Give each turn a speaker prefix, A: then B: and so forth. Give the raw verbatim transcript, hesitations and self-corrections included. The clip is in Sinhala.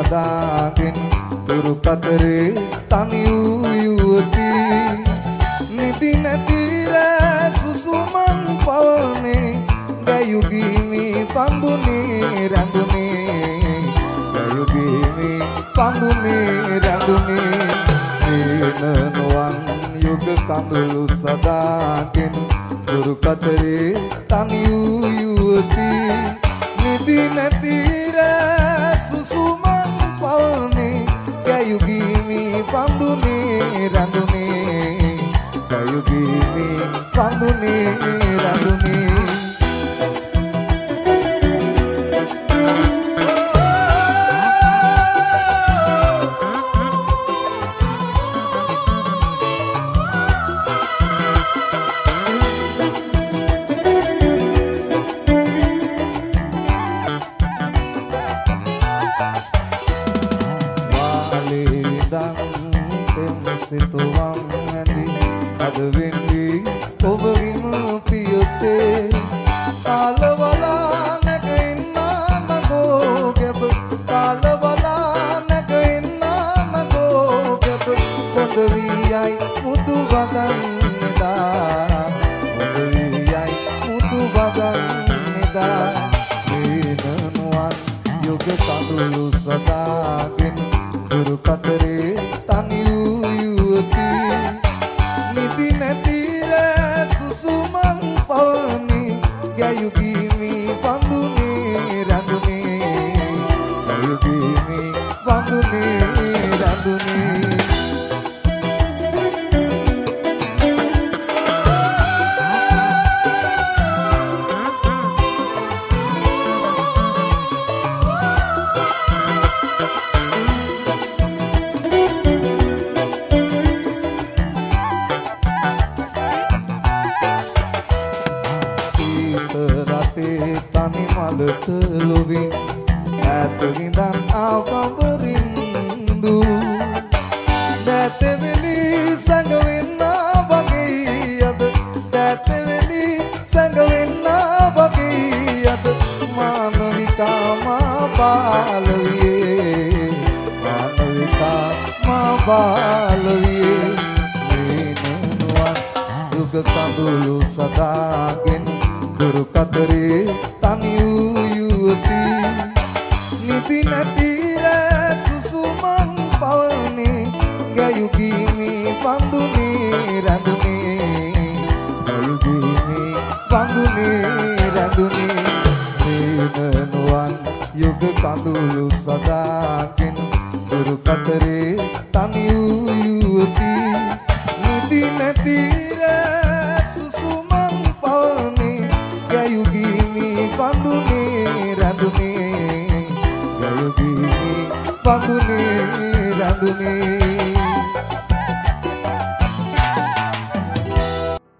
A: සදාගෙන දුරු කතරේ තනි වූ යුවති නිදි නැතිල සුසුමන් පවනේ ගයුගීමි පඳුනේ රැඳුනේ ගයුගීමි පඳුනේ රැඳුනේ නොවන් යුග කඳුළු සදාගෙන දුරු කතරේ තනි වූ යුවති නිදි නැතිර සුසුමන් පවනේ ගයුගීමි පඳුනේ රැඳුනේ ගයුගීමි පඳුනේ රැඳුනේ සිතුවම් ඇඳි අද වෙන්වි ඔබගිම පියසේ කාලවලා නැග ඉන්නා නගෝ ගැබ කාලවලා නැග ඉන්නා නගෝ ගැබ හොඳ වීයයි මුතු බදන්නේදා හොඳ වීයයි මුතු බදන්නේදා වේදනුවන් යුග කඳුළු සදාගෙන දුරු කතරේ තනි නිදි නැතිර සුසුමන් පවනේ ගයුගීමි පඳුනේ රැඳුනේ ගයුගීමි පඳුනේ රැඳුනේ තනි මලට ලොවින් ඈත ඉඳන් ආවවරින්දු දැතෙවිලි සංගවෙන්නා වගේ අද දැතෙවිලි සංගවෙන්නා වගේ අද මානවිකා මා බාලවියේ මානවිකා මා බාලවියේ මේනුවන් යුග කඳුළු සදාගෙන දුරු කතරේ තනි වූ යුවති නිදි නැතිර සුසුමන් පවනේ ගයුගීමි පඳුනේ රැඳුනේ ගයුගීමි පඳුනේ රැඳුනේ වේදනුවන් යුග කඳුළු සදාගෙන දුරු කතරේ තනි වූ යුවති නිදි නැතිර සුසුමන් පවනේ ගයුගීමි පඳුනේ රැඳුනේ ගයුගීමි පඳුනේ රැඳුනේ